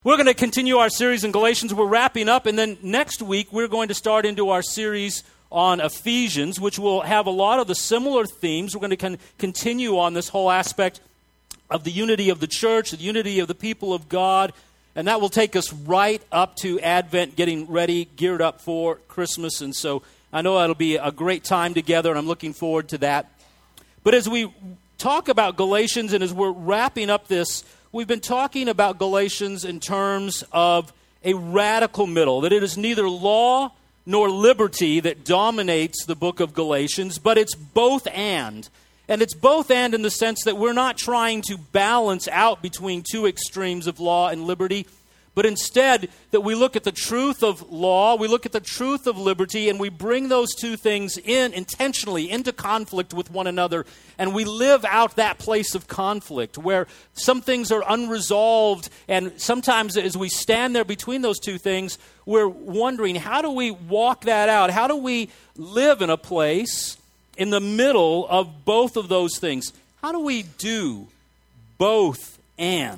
We're going to continue our series in Galatians. We're wrapping up, and then next week we're going to start into our series on Ephesians, which will have a lot of the similar themes. We're going to continue on this whole aspect of the unity of the church, the unity of the people of God, and that will take us right up to Advent, getting ready, geared up for Christmas. And so I know that'll be a great time together, and I'm looking forward to that. But as we talk about Galatians and as we're wrapping up this, we've been talking about Galatians in terms of a radical middle, that it is neither law nor liberty that dominates the book of Galatians, but it's both and. And it's both and in the sense that we're not trying to balance out between two extremes of law and liberty, but instead that we look at the truth of law, we look at the truth of liberty, and we bring those two things in intentionally into conflict with one another, and we live out that place of conflict where some things are unresolved, and sometimes as we stand there between those two things, we're wondering, how do we walk that out? How do we live in a place in the middle of both of those things? How do we do both and?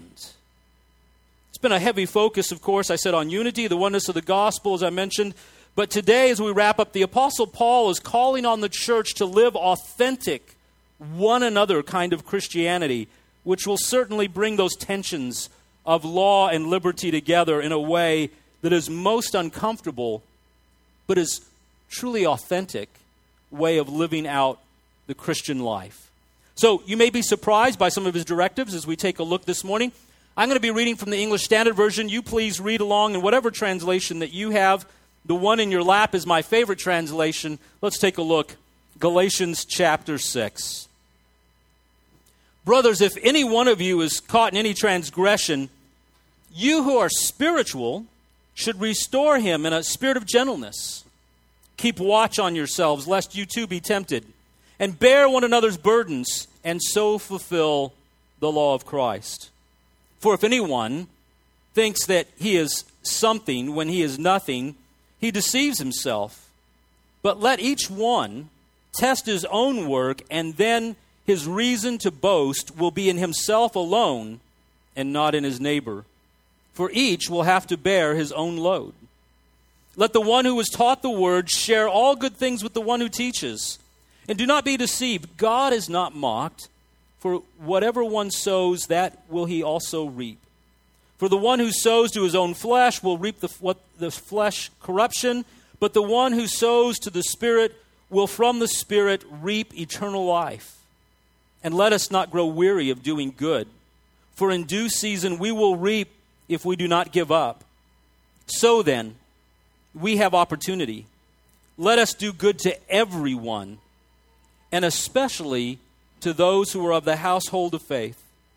Been a heavy focus, of course, I said, on unity, the oneness of the gospel, as I mentioned. But today, as we wrap up, the Apostle Paul is calling on the church to live authentic, one another kind of Christianity, which will certainly bring those tensions of law and liberty together in a way that is most uncomfortable, but is truly authentic way of living out the Christian life. So you may be surprised by some of his directives as we take a look this morning. I'm going to be reading from the English Standard Version. You please read along in whatever translation that you have. The one in your lap is my favorite translation. Let's take a look. Galatians chapter 6. Brothers, if any one of you is caught in any transgression, you who are spiritual should restore him in a spirit of gentleness. Keep watch on yourselves, lest you too be tempted, and bear one another's burdens, and so fulfill the law of Christ. For if anyone thinks that he is something when he is nothing, he deceives himself. But let each one test his own work, and then his reason to boast will be in himself alone and not in his neighbor. For each will have to bear his own load. Let the one who was taught the word share all good things with the one who teaches. And do not be deceived. God is not mocked. For whatever one sows, that will he also reap. For the one who sows to his own flesh will reap the flesh corruption, but the one who sows to the Spirit will from the Spirit reap eternal life. And let us not grow weary of doing good, for in due season we will reap if we do not give up. So then, we have opportunity. Let us do good to everyone, and especially to those who are of the household of faith.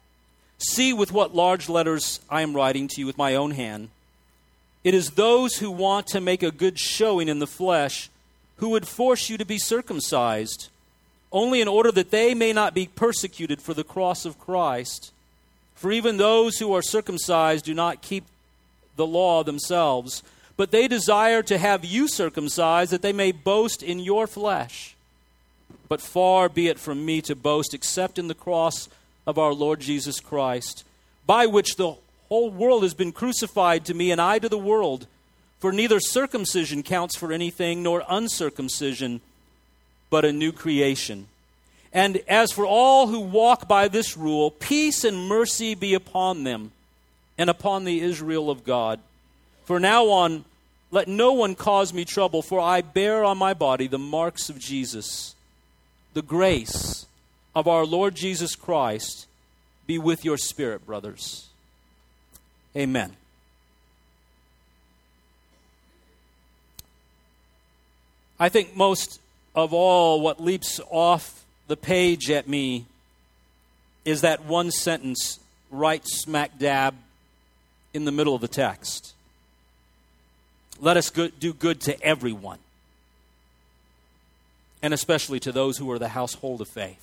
See with what large letters I am writing to you with my own hand. It is those who want to make a good showing in the flesh who would force you to be circumcised, only in order that they may not be persecuted for the cross of Christ. For even those who are circumcised do not keep the law themselves, but they desire to have you circumcised, that they may boast in your flesh. But far be it from me to boast except in the cross of our Lord Jesus Christ, by which the whole world has been crucified to me and I to the world. For neither circumcision counts for anything, nor uncircumcision, but a new creation. And as for all who walk by this rule, peace and mercy be upon them and upon the Israel of God. For now on, let no one cause me trouble, for I bear on my body the marks of Jesus. The grace of our Lord Jesus Christ be with your spirit, brothers. Amen. I think most of all what leaps off the page at me is that one sentence right smack dab in the middle of the text. Let us do good to everyone, and especially to those who are the household of faith.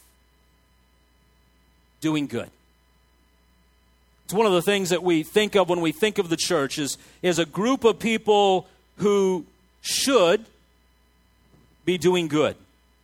Doing good. It's one of the things that we think of when we think of the church is a group of people who should be doing good.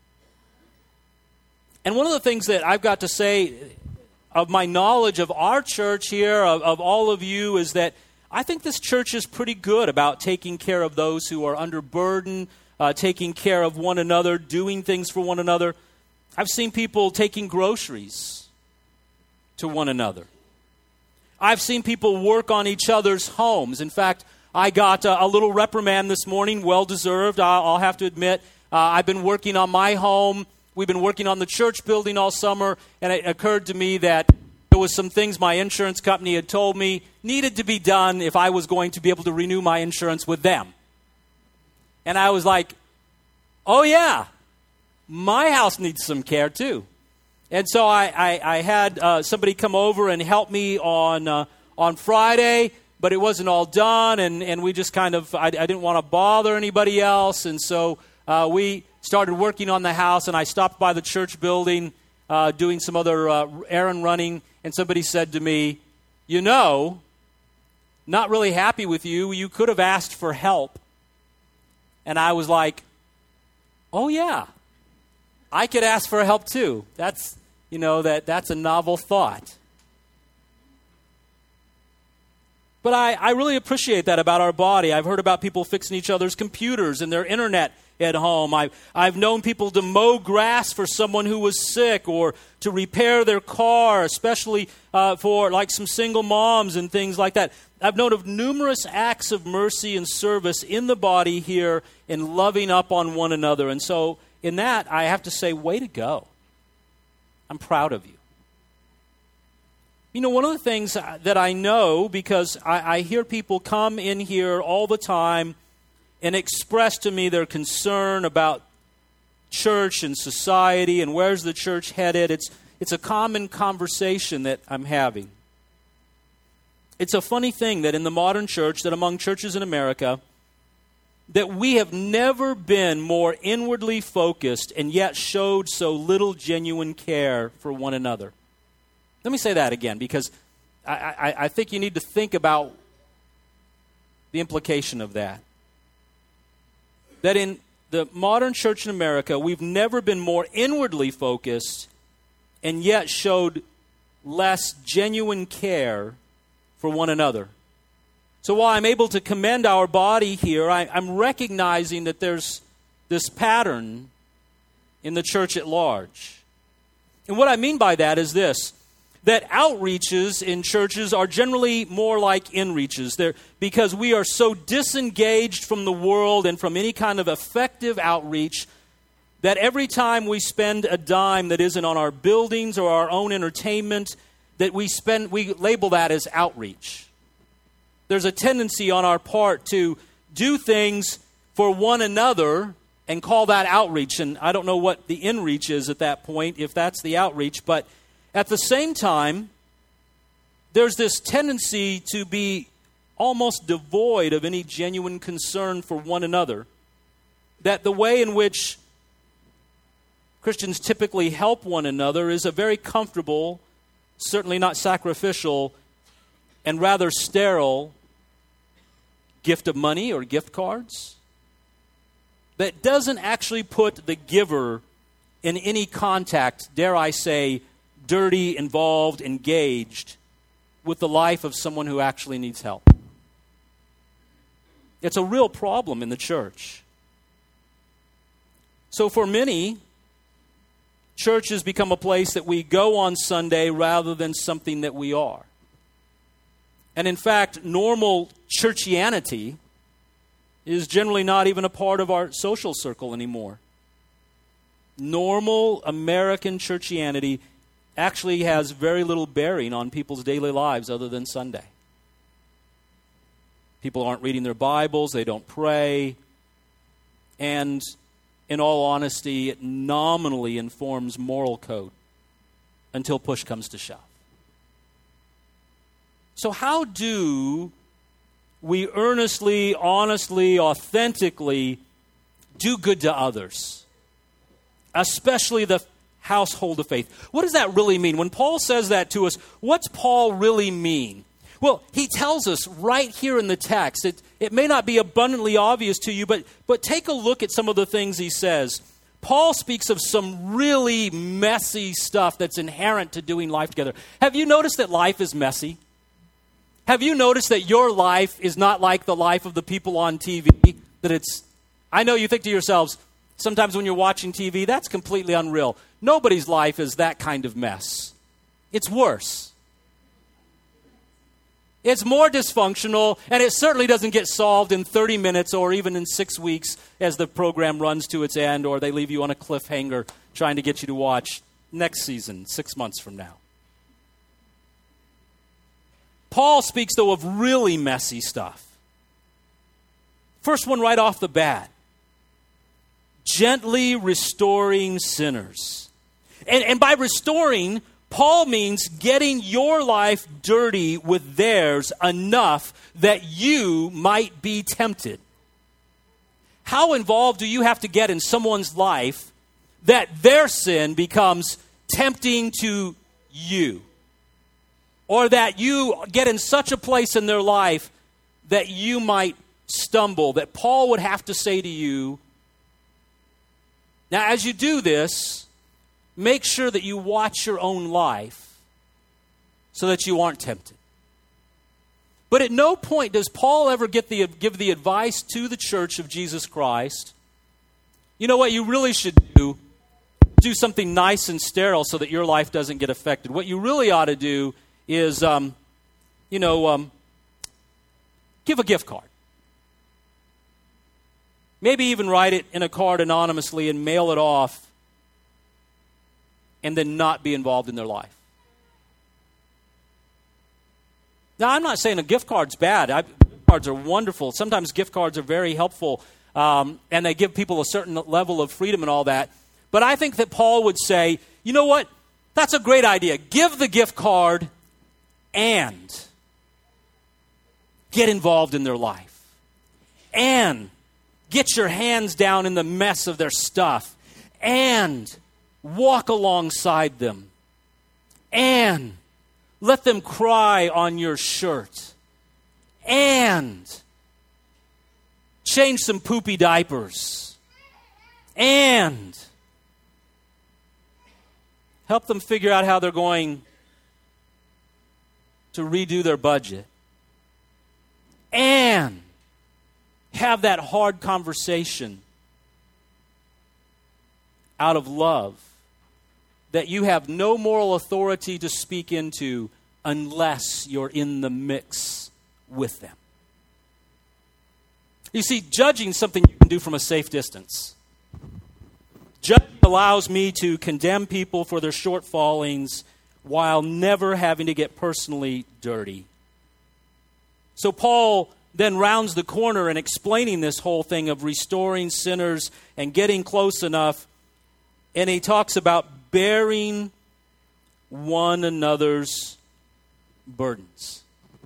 And one of the things that I've got to say of my knowledge of our church here, of all of you, is that I think this church is pretty good about taking care of those who are under burden, taking care of one another, doing things for one another. I've seen people taking groceries to one another. I've seen people work on each other's homes. In fact, I got a little reprimand this morning, well-deserved, I'll have to admit. I've been working on my home. We've been working on the church building all summer, and it occurred to me that there was some things my insurance company had told me needed to be done if I was going to be able to renew my insurance with them. And I was like, oh yeah, my house needs some care too. And so I had somebody come over and help me on Friday, but it wasn't all done, and we just kind of, I didn't want to bother anybody else, and so we started working on the house, and I stopped by the church building doing some other errand running, and somebody said to me, you know, not really happy with you. You could have asked for help. And I was like, oh yeah, I could ask for help too. That's, that's a novel thought. But I really appreciate that about our body. I've heard about people fixing each other's computers and their internet at home. I've known people to mow grass for someone who was sick, or to repair their car, especially for like some single moms and things like that. I've known of numerous acts of mercy and service in the body here in loving up on one another. And so in that, I have to say, way to go. I'm proud of you. You know, one of the things that I know, because I hear people come in here all the time and express to me their concern about church and society and where's the church headed. It's a common conversation that I'm having. It's a funny thing that in the modern church, that among churches in America, that we have never been more inwardly focused and yet showed so little genuine care for one another. Let me say that again, because I think you need to think about the implication of that. That in the modern church in America, we've never been more inwardly focused and yet showed less genuine care for one another. So while I'm able to commend our body here, I'm recognizing that there's this pattern in the church at large. And what I mean by that is this, that outreaches in churches are generally more like inreaches. Because we are so disengaged from the world and from any kind of effective outreach that every time we spend a dime that isn't on our buildings or our own entertainment, that we label that as outreach. There's a tendency on our part to do things for one another and call that outreach. And I don't know what the inreach is at that point, if that's the outreach, but at the same time, there's this tendency to be almost devoid of any genuine concern for one another. That the way in which Christians typically help one another is a very comfortable, certainly not sacrificial, and rather sterile gift of money or gift cards. That doesn't actually put the giver in any contact, dare I say, dirty, involved, engaged with the life of someone who actually needs help. It's a real problem in the church. So for many, church has become a place that we go on Sunday rather than something that we are. And in fact, normal churchianity is generally not even a part of our social circle anymore. Normal American churchianity actually has very little bearing on people's daily lives other than Sunday. People aren't reading their Bibles, they don't pray, and in all honesty, it nominally informs moral code until push comes to shove. So how do we earnestly, honestly, authentically do good to others, especially the household of faith? What does that really mean? When Paul says that to us, what's Paul really mean? Well, he tells us right here in the text. It may not be abundantly obvious to you, but take a look at some of the things he says. Paul speaks of some really messy stuff that's inherent to doing life together. Have you noticed that life is messy? Have you noticed that your life is not like the life of the people on TV? I know you think to yourselves, sometimes when you're watching TV, that's completely unreal. Nobody's life is that kind of mess. It's worse. It's more dysfunctional, and it certainly doesn't get solved in 30 minutes or even in 6 weeks as the program runs to its end, or they leave you on a cliffhanger trying to get you to watch next season 6 months from now. Paul speaks, though, of really messy stuff. First one right off the bat. Gently restoring sinners. And by restoring, Paul means getting your life dirty with theirs enough that you might be tempted. How involved do you have to get in someone's life that their sin becomes tempting to you? Or that you get in such a place in their life that you might stumble, that Paul would have to say to you, now as you do this, make sure that you watch your own life so that you aren't tempted. But at no point does Paul ever give the advice to the church of Jesus Christ, you know what you really should do? Do something nice and sterile so that your life doesn't get affected. What you really ought to do is, give a gift card. Maybe even write it in a card anonymously and mail it off and then not be involved in their life. Now, I'm not saying a gift card's bad. Gift cards are wonderful. Sometimes gift cards are very helpful, and they give people a certain level of freedom and all that. But I think that Paul would say, you know what? That's a great idea. Give the gift card and get involved in their life. And get your hands down in the mess of their stuff. And walk alongside them. And let them cry on your shirt. And change some poopy diapers. And help them figure out how they're going to redo their budget. And have that hard conversation out of love that you have no moral authority to speak into unless you're in the mix with them. You see, judging is something you can do from a safe distance. Judging allows me to condemn people for their shortfallings while never having to get personally dirty. So Paul then rounds the corner in explaining this whole thing of restoring sinners and getting close enough. And he talks about bearing one another's burdens.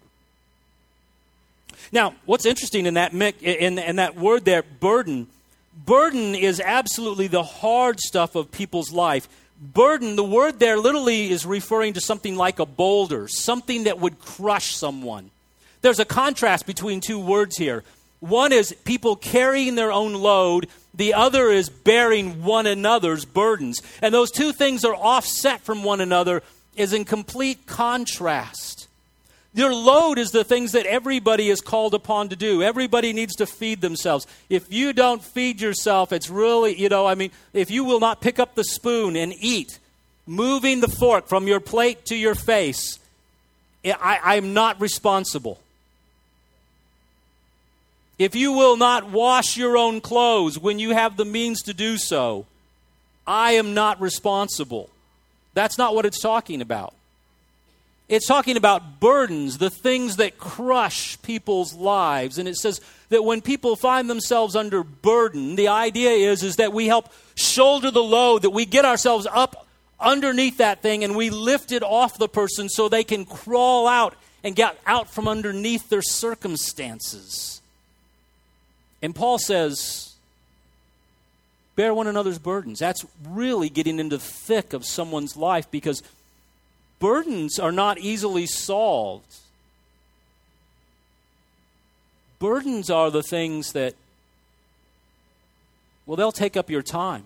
Now, what's interesting in that in that word there, burden is absolutely the hard stuff of people's life. Burden, the word there literally is referring to something like a boulder, something that would crush someone. There's a contrast between two words here. One is people carrying their own load. The other is bearing one another's burdens. And those two things are offset from one another, is in complete contrast. Your load is the things that everybody is called upon to do. Everybody needs to feed themselves. If you don't feed yourself, it's really, if you will not pick up the spoon and eat, moving the fork from your plate to your face, I'm not responsible. If you will not wash your own clothes when you have the means to do so, I am not responsible. That's not what it's talking about. It's talking about burdens, the things that crush people's lives. And it says that when people find themselves under burden, the idea is that we help shoulder the load, that we get ourselves up underneath that thing and we lift it off the person so they can crawl out and get out from underneath their circumstances. And Paul says, bear one another's burdens. That's really getting into the thick of someone's life, because burdens are not easily solved. Burdens are the things that, well, they'll take up your time.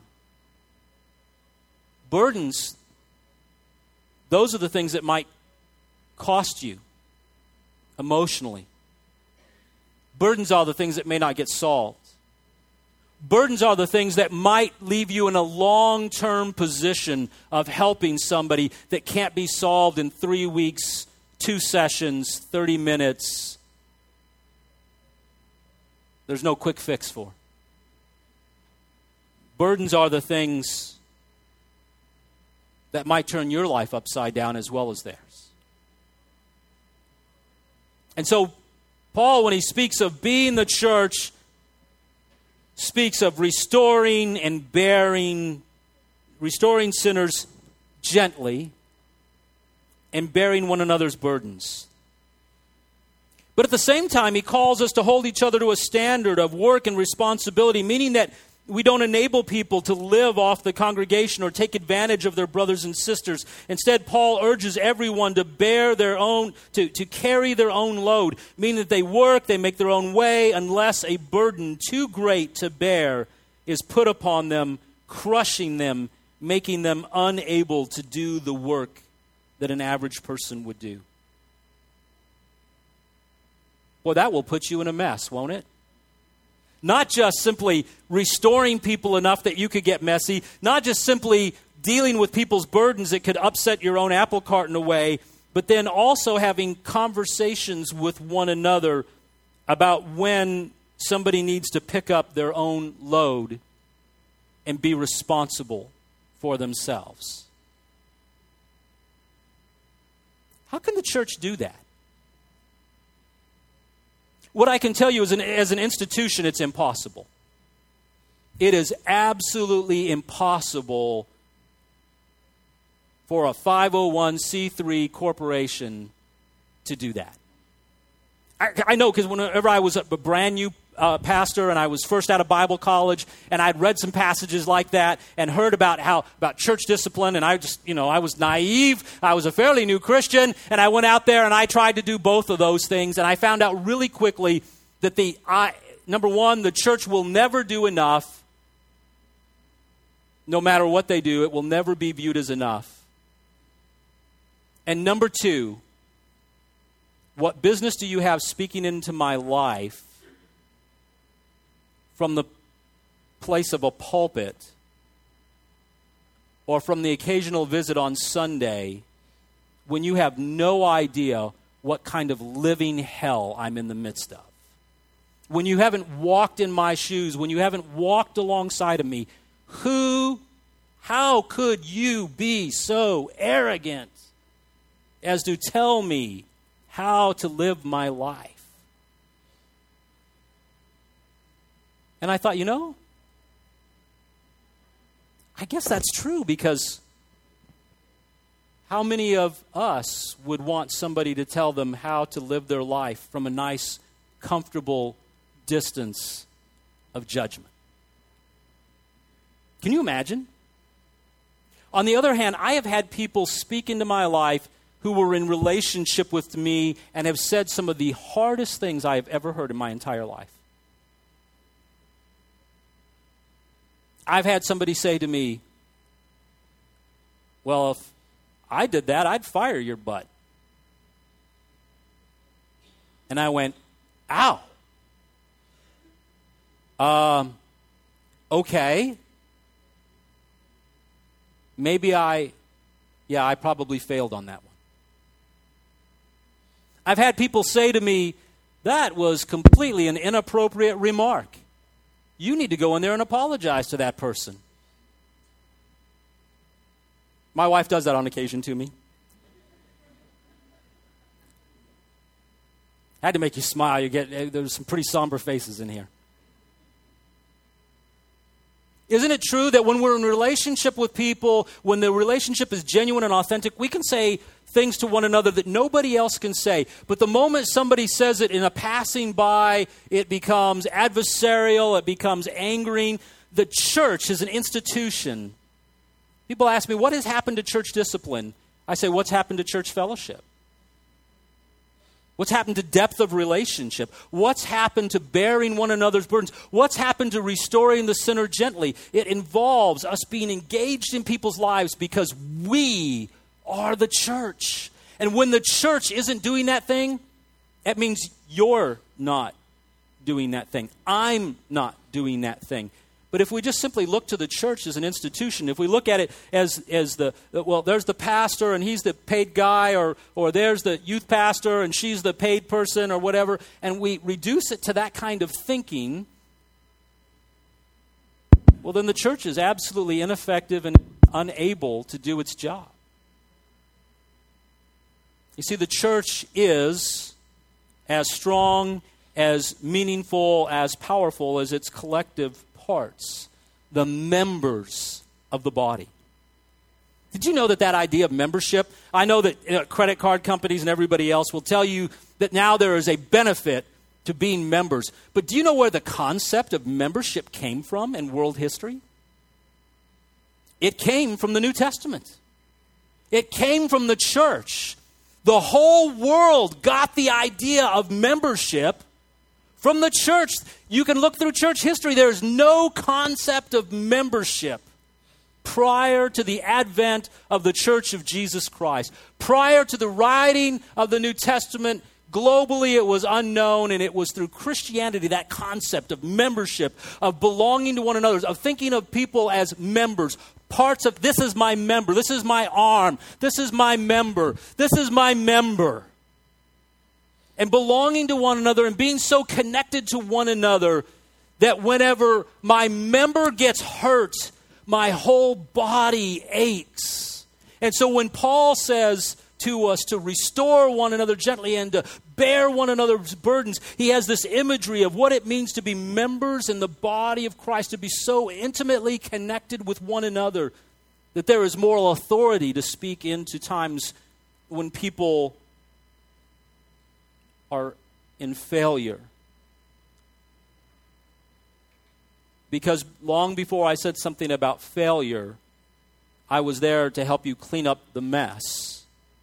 Burdens, those are the things that might cost you emotionally. Burdens are the things that may not get solved. Burdens are the things that might leave you in a long-term position of helping somebody that can't be solved in 3 weeks, 2 sessions, 30 minutes. There's no quick fix for. Burdens are the things that might turn your life upside down as well as theirs. And so, Paul, when he speaks of being the church, speaks of restoring and restoring sinners gently and bearing one another's burdens. But at the same time, he calls us to hold each other to a standard of work and responsibility, meaning that we don't enable people to live off the congregation or take advantage of their brothers and sisters. Instead, Paul urges everyone to bear their own, to carry their own load, meaning that they work, they make their own way, unless a burden too great to bear is put upon them, crushing them, making them unable to do the work that an average person would do. Well, that will put you in a mess, won't it? Not just simply restoring people enough that you could get messy, not just simply dealing with people's burdens that could upset your own apple cart in a way, but then also having conversations with one another about when somebody needs to pick up their own load and be responsible for themselves. How can the church do that? What I can tell you is, as an institution, it's impossible. It is absolutely impossible for a 501c3 corporation to do that. I know, because whenever I was a brand new pastor and I was first out of Bible college and I'd read some passages like that and heard about church discipline, and I was naive. I was a fairly new Christian, and I went out there and I tried to do both of those things, and I found out really quickly that number one, the church will never do enough. No matter what they do, it will never be viewed as enough. And number two, what business do you have speaking into my life from the place of a pulpit or from the occasional visit on Sunday when you have no idea what kind of living hell I'm in the midst of? When you haven't walked in my shoes, when you haven't walked alongside of me, how could you be so arrogant as to tell me how to live my life? And I thought, I guess that's true, because how many of us would want somebody to tell them how to live their life from a nice, comfortable distance of judgment? Can you imagine? On the other hand, I have had people speak into my life who were in relationship with me and have said some of the hardest things I have ever heard in my entire life. I've had somebody say to me, well, if I did that, I'd fire your butt. And I went, ow. Okay. Maybe I probably failed on that one. I've had people say to me, that was completely an inappropriate remark. You need to go in there and apologize to that person. My wife does that on occasion to me. I had to make you smile. There's some pretty somber faces in here. Isn't it true that when we're in a relationship with people, when the relationship is genuine and authentic, we can say things to one another that nobody else can say. But the moment somebody says it in a passing by, it becomes adversarial, it becomes angering. The church is an institution. People ask me, what has happened to church discipline? I say, what's happened to church fellowship? What's happened to depth of relationship? What's happened to bearing one another's burdens? What's happened to restoring the sinner gently? It involves us being engaged in people's lives because we are the church. And when the church isn't doing that thing, That means you're not doing that thing. I'm not doing that thing. But if we just simply look to the church as an institution, if we look at it as there's the pastor and he's the paid guy, or there's the youth pastor and she's the paid person or whatever, and we reduce it to that kind of thinking, well, then the church is absolutely ineffective and unable to do its job. You see, the church is as strong, as meaningful, as powerful as its collective parts, the members of the body. Did you know that idea of membership? I know that credit card companies and everybody else will tell you that now there is a benefit to being members. But do you know where the concept of membership came from in world history? It came from the New Testament. It came from the church. The whole world got the idea of membership from the church. You can look through church history. There's no concept of membership prior to the advent of the Church of Jesus Christ. Prior to the writing of the New Testament, globally it was unknown, and it was through Christianity, that concept of membership, of belonging to one another, of thinking of people as members, parts of, this is my member, this is my arm, this is my member, this is my member. And belonging to one another and being so connected to one another that whenever my member gets hurt, my whole body aches. And so when Paul says to us to restore one another gently and to bear one another's burdens, he has this imagery of what it means to be members in the body of Christ, to be so intimately connected with one another that there is moral authority to speak into times when people are in failure. Because long before I said something about failure, I was there to help you clean up the mess.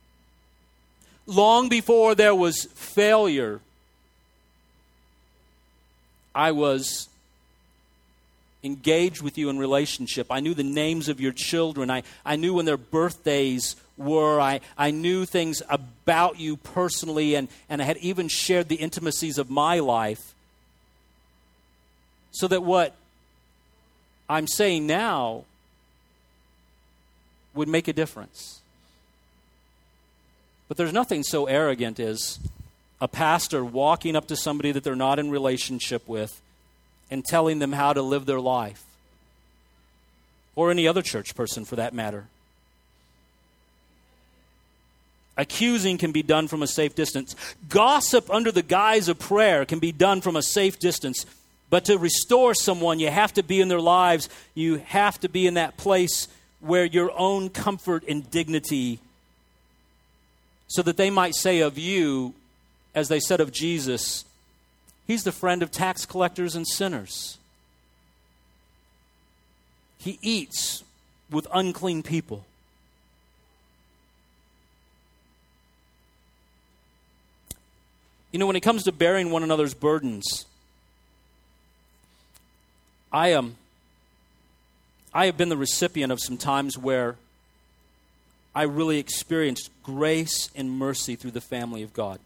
Long before there was failure, I was engaged with you in relationship. I knew the names of your children. I knew when their birthdays were. I knew things about you personally, and I had even shared the intimacies of my life, so that what I'm saying now would make a difference. But there's nothing so arrogant as a pastor walking up to somebody that they're not in relationship with and telling them how to live their life. Or any other church person for that matter. Accusing can be done from a safe distance. Gossip under the guise of prayer can be done from a safe distance. But to restore someone, you have to be in their lives. You have to be in that place where your own comfort and dignity, so that they might say of you, as they said of Jesus, he's the friend of tax collectors and sinners. He eats with unclean people. You know, when it comes to bearing one another's burdens, I have been the recipient of some times where I really experienced grace and mercy through the family of God.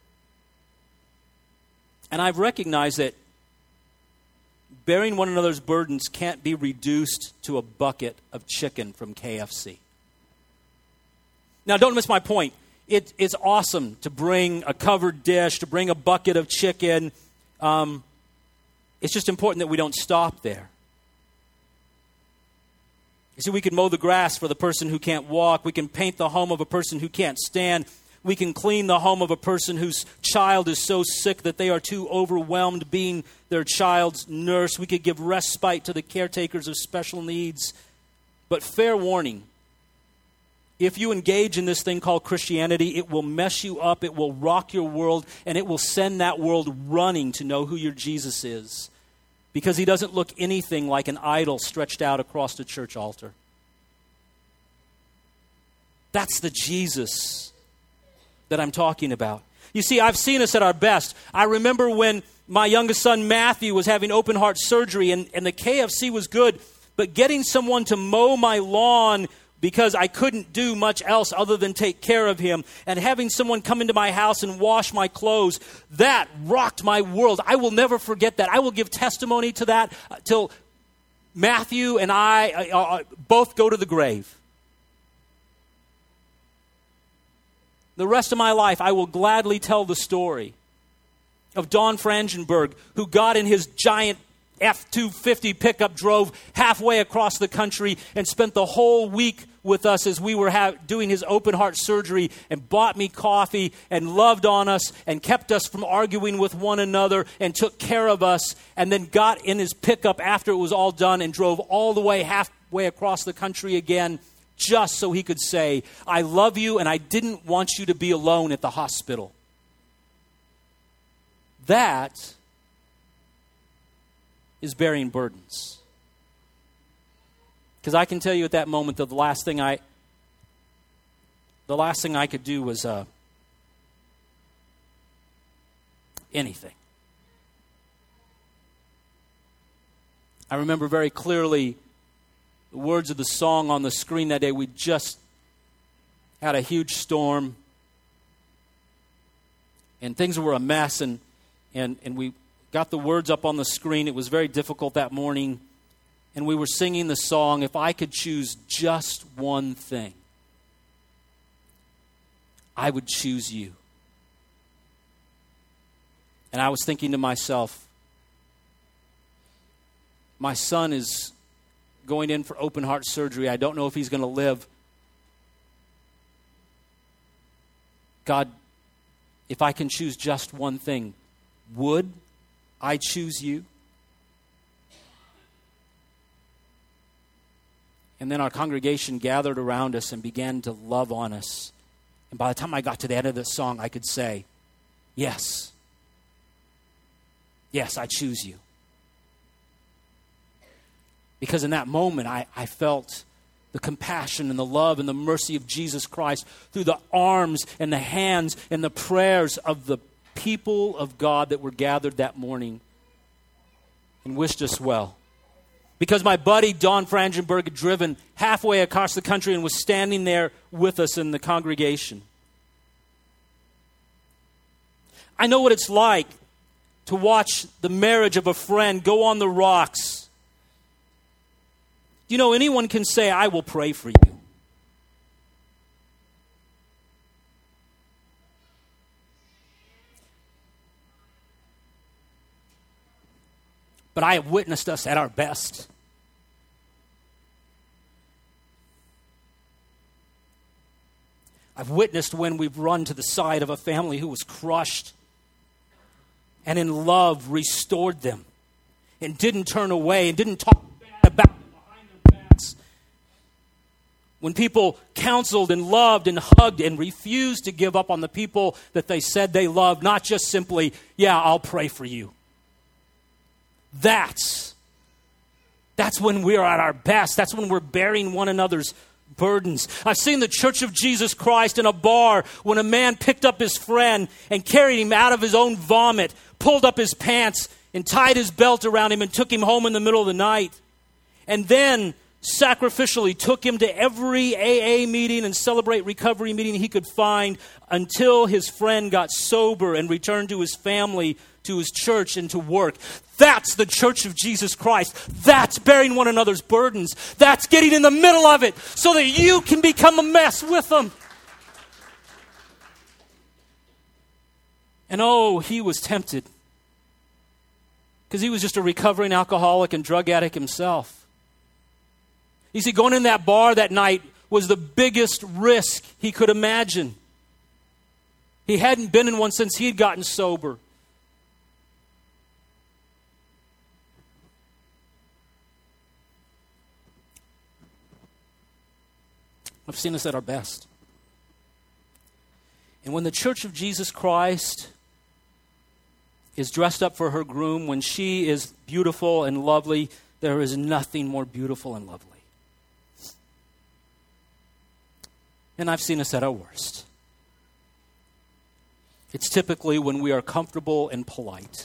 And I've recognized that bearing one another's burdens can't be reduced to a bucket of chicken from KFC. Now, don't miss my point. It's awesome to bring a covered dish, to bring a bucket of chicken. It's just important that we don't stop there. You see, we can mow the grass for the person who can't walk. We can paint the home of a person who can't stand. We can clean the home of a person whose child is so sick that they are too overwhelmed being their child's nurse. We could give respite to the caretakers of special needs. But fair warning, if you engage in this thing called Christianity, it will mess you up, it will rock your world, and it will send that world running to know who your Jesus is. Because he doesn't look anything like an idol stretched out across the church altar. That's the Jesus that I'm talking about. You see, I've seen us at our best. I remember when my youngest son Matthew was having open heart surgery, and the KFC was good, but getting someone to mow my lawn because I couldn't do much else other than take care of him. And having someone come into my house and wash my clothes, that rocked my world. I will never forget that. I will give testimony to that till Matthew and I both go to the grave. The rest of my life, I will gladly tell the story of Don Frangenberg, who got in his giant F-250 pickup, drove halfway across the country, and spent the whole week with us as we were doing his open heart surgery, and bought me coffee and loved on us and kept us from arguing with one another and took care of us, and then got in his pickup after it was all done and drove all the way halfway across the country again, just so he could say, I love you and I didn't want you to be alone at the hospital. That is bearing burdens. Because I can tell you at that moment that the last thing I could do was anything. I remember very clearly the words of the song on the screen that day. We just had a huge storm, and things were a mess, and we got the words up on the screen. It was very difficult that morning, and we were singing the song, If I Could Choose Just One Thing, I Would Choose You. And I was thinking to myself, my son is going in for open heart surgery. I don't know if he's going to live. God, if I can choose just one thing, would I choose you? And then our congregation gathered around us and began to love on us. And by the time I got to the end of the song, I could say, yes. Yes, I choose you. Because in that moment, I felt the compassion and the love and the mercy of Jesus Christ through the arms and the hands and the prayers of the people of God that were gathered that morning and wished us well. Because my buddy Don Frangenberg had driven halfway across the country and was standing there with us in the congregation. I know what it's like to watch the marriage of a friend go on the rocks. You know, anyone can say, I will pray for you. But I have witnessed us at our best. I've witnessed when we've run to the side of a family who was crushed and in love restored them and didn't turn away and didn't talk bad about them behind their backs. When people counseled and loved and hugged and refused to give up on the people that they said they loved, not just simply, yeah, I'll pray for you. That's when we're at our best. That's when we're bearing one another's burdens. I've seen the Church of Jesus Christ in a bar when a man picked up his friend and carried him out of his own vomit, pulled up his pants and tied his belt around him and took him home in the middle of the night. And then sacrificially took him to every AA meeting and Celebrate Recovery meeting he could find until his friend got sober and returned to his family, to his church, and to work. That's the Church of Jesus Christ. That's bearing one another's burdens. That's getting in the middle of it so that you can become a mess with them. And oh, he was tempted because he was just a recovering alcoholic and drug addict himself. You see, going in that bar that night was the biggest risk he could imagine. He hadn't been in one since he had gotten sober. I've seen us at our best. And when the Church of Jesus Christ is dressed up for her groom, when she is beautiful and lovely, there is nothing more beautiful and lovely. And I've seen us at our worst. It's typically when we are comfortable and polite.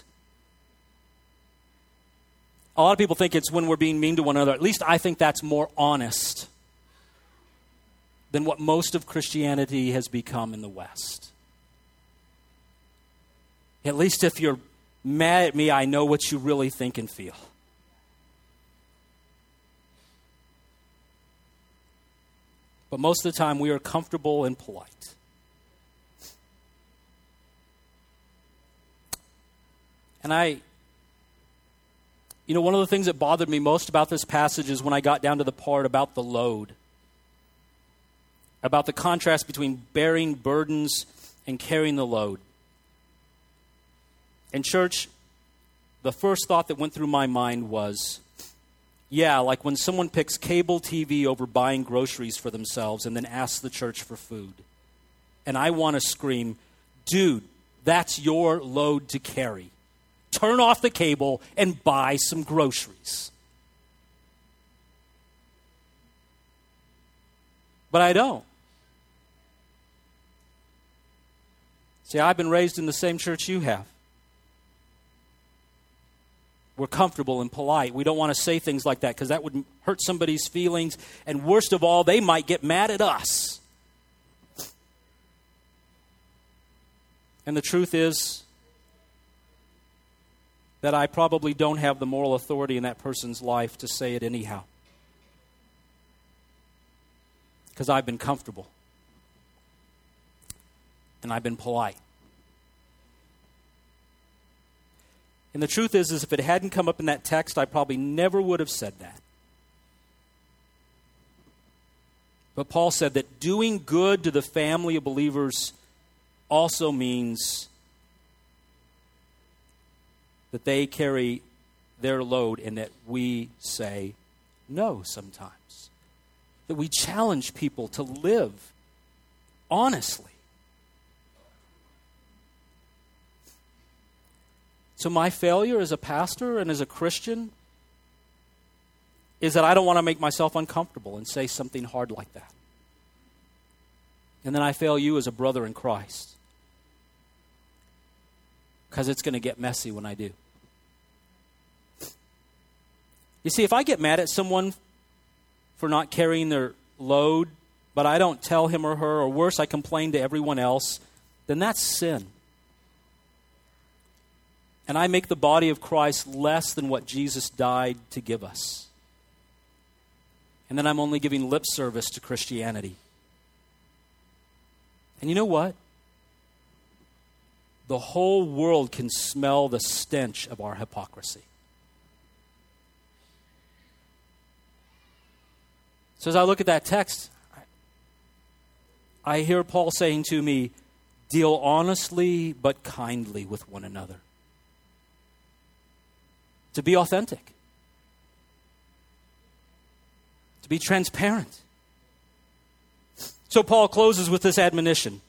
A lot of people think it's when we're being mean to one another. At least I think that's more honest. than what most of Christianity has become in the West. At least if you're mad at me, I know what you really think and feel. But most of the time, we are comfortable and polite. And one of the things that bothered me most about this passage is when I got down to the part about the load, about the contrast between bearing burdens and carrying the load. In church, the first thought that went through my mind was, yeah, like when someone picks cable TV over buying groceries for themselves and then asks the church for food. And I want to scream, dude, that's your load to carry. Turn off the cable and buy some groceries. But I don't. See, I've been raised in the same church you have. We're comfortable and polite. We don't want to say things like that because that would hurt somebody's feelings. And worst of all, they might get mad at us. And the truth is that I probably don't have the moral authority in that person's life to say it anyhow. Because I've been comfortable. And I've been polite. And the truth is if it hadn't come up in that text, I probably never would have said that. But Paul said that doing good to the family of believers also means that they carry their load and that we say no sometimes. That we challenge people to live honestly. So my failure as a pastor and as a Christian is that I don't want to make myself uncomfortable and say something hard like that. And then I fail you as a brother in Christ. Because it's going to get messy when I do. You see, if I get mad at someone for not carrying their load, but I don't tell him or her, or worse, I complain to everyone else, then that's sin. And I make the body of Christ less than what Jesus died to give us. And then I'm only giving lip service to Christianity. And you know what? The whole world can smell the stench of our hypocrisy. So as I look at that text, I hear Paul saying to me, deal honestly but kindly with one another. To be authentic. To be transparent. So Paul closes with this admonition.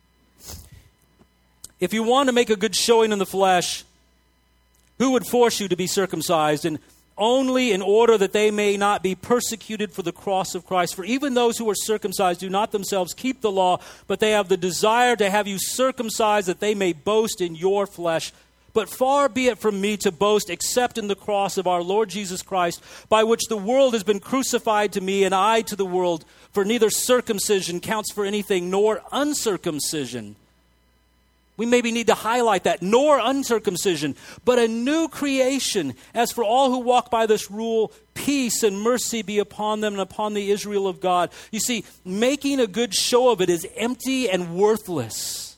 If you want to make a good showing in the flesh, who would force you to be circumcised? And only in order that they may not be persecuted for the cross of Christ. For even those who are circumcised do not themselves keep the law, but they have the desire to have you circumcised that they may boast in your flesh. But far be it from me to boast except in the cross of our Lord Jesus Christ, by which the world has been crucified to me and I to the world. For neither circumcision counts for anything, nor uncircumcision. We maybe need to highlight that, nor uncircumcision, but a new creation. As for all who walk by this rule, peace and mercy be upon them and upon the Israel of God. You see, making a good show of it is empty and worthless.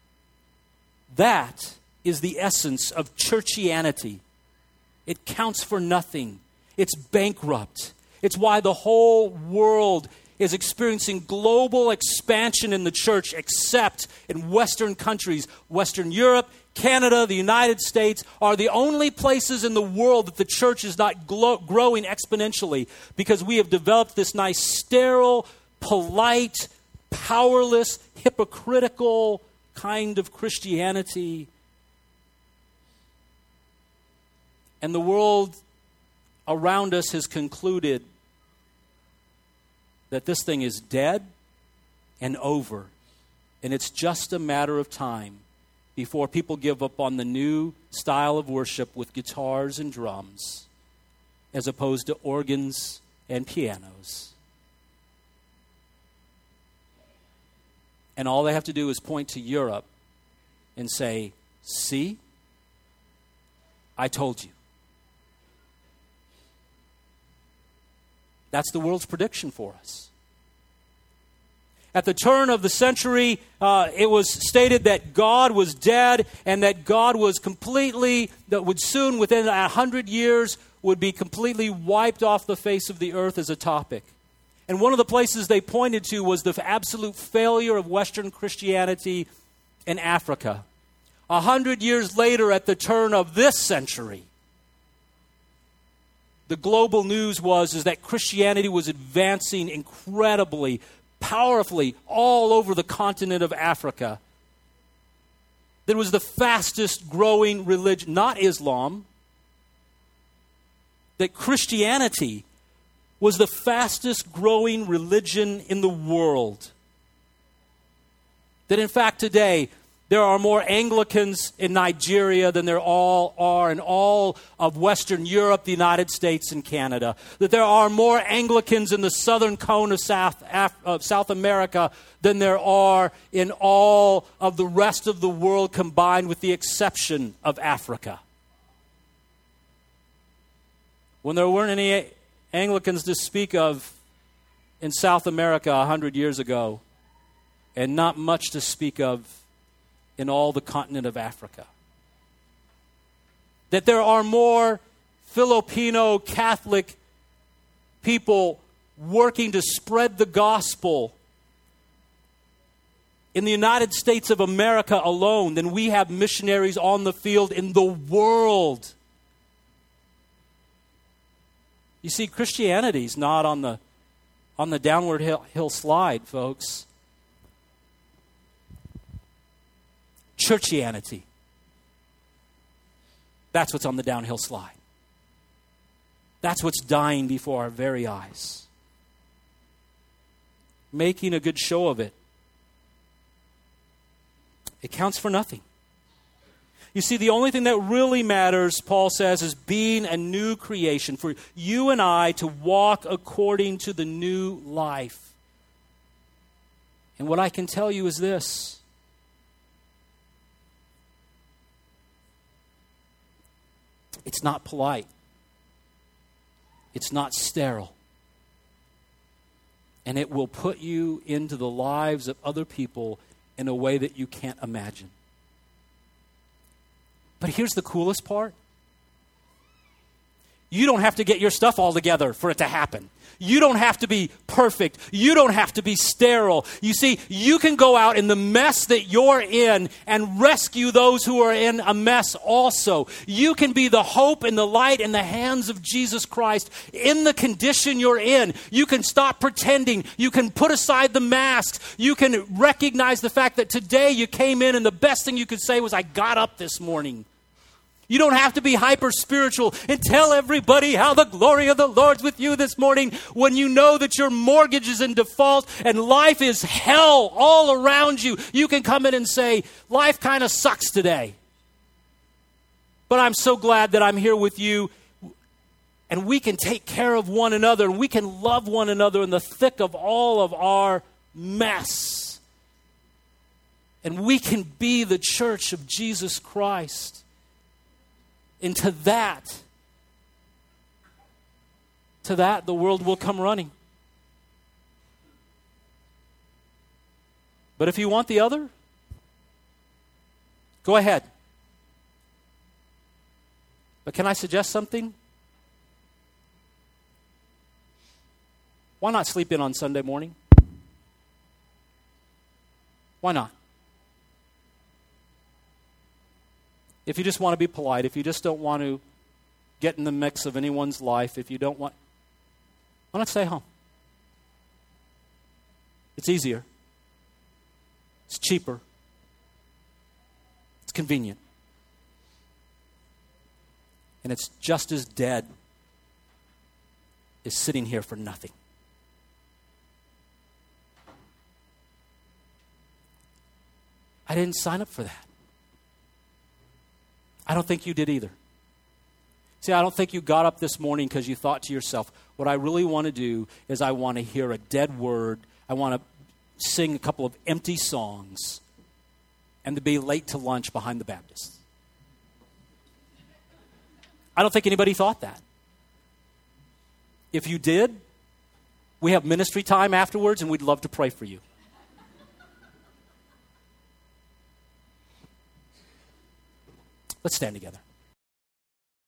That is the essence of churchianity. It counts for nothing. It's bankrupt. It's why the whole world is experiencing global expansion in the church, except in Western countries. Western Europe, Canada, the United States are the only places in the world that the church is not growing exponentially, because we have developed this nice, sterile, polite, powerless, hypocritical kind of Christianity. And the world around us has concluded that this thing is dead and over. And it's just a matter of time before people give up on the new style of worship with guitars and drums as opposed to organs and pianos. And all they have to do is point to Europe and say, see, I told you. That's the world's prediction for us. At the turn of the century, it was stated that God was dead and that God was that would soon, within 100 years, would be completely wiped off the face of the earth as a topic. And one of the places they pointed to was the absolute failure of Western Christianity in Africa. 100 years later, at the turn of this century, the global news was that Christianity was advancing incredibly, powerfully all over the continent of Africa. That was the fastest growing religion, not Islam. That Christianity was the fastest growing religion in the world. That in fact today, there are more Anglicans in Nigeria than there are in all of Western Europe, the United States, and Canada. That there are more Anglicans in the southern cone of South America than there are in all of the rest of the world combined, with the exception of Africa. When there weren't any Anglicans to speak of in South America 100 years ago, and not much to speak of in all the continent of Africa. That there are more Filipino Catholic people working to spread the gospel in the United States of America alone than we have missionaries on the field in the world. You see, Christianity's not on the downward hill slide, folks. Churchianity. That's what's on the downhill slide. That's what's dying before our very eyes. Making a good show of it. It counts for nothing. You see, the only thing that really matters, Paul says, is being a new creation. For you and I to walk according to the new life. And what I can tell you is this. It's not polite. It's not sterile. And it will put you into the lives of other people in a way that you can't imagine. But here's the coolest part. You don't have to get your stuff all together for it to happen. You don't have to be perfect. You don't have to be sterile. You see, you can go out in the mess that you're in and rescue those who are in a mess also. You can be the hope and the light in the hands of Jesus Christ in the condition you're in. You can stop pretending. You can put aside the masks. You can recognize the fact that today you came in and the best thing you could say was, I got up this morning. You don't have to be hyper-spiritual and tell everybody how the glory of the Lord's with you this morning when you know that your mortgage is in default and life is hell all around you. You can come in and say, life kind of sucks today. But I'm so glad that I'm here with you, and we can take care of one another, and we can love one another in the thick of all of our mess. And we can be the church of Jesus Christ. And to that, the world will come running. But if you want the other, go ahead. But can I suggest something? Why not sleep in on Sunday morning? Why not? If you just want to be polite, if you just don't want to get in the mix of anyone's life, if you don't want, why not stay home? It's easier. It's cheaper. It's convenient. And it's just as dead as sitting here for nothing. I didn't sign up for that. I don't think you did either. See, I don't think you got up this morning because you thought to yourself, what I really want to do is I want to hear a dead word. I want to sing a couple of empty songs and to be late to lunch behind the Baptists. I don't think anybody thought that. If you did, we have ministry time afterwards, and we'd love to pray for you. Let's stand together.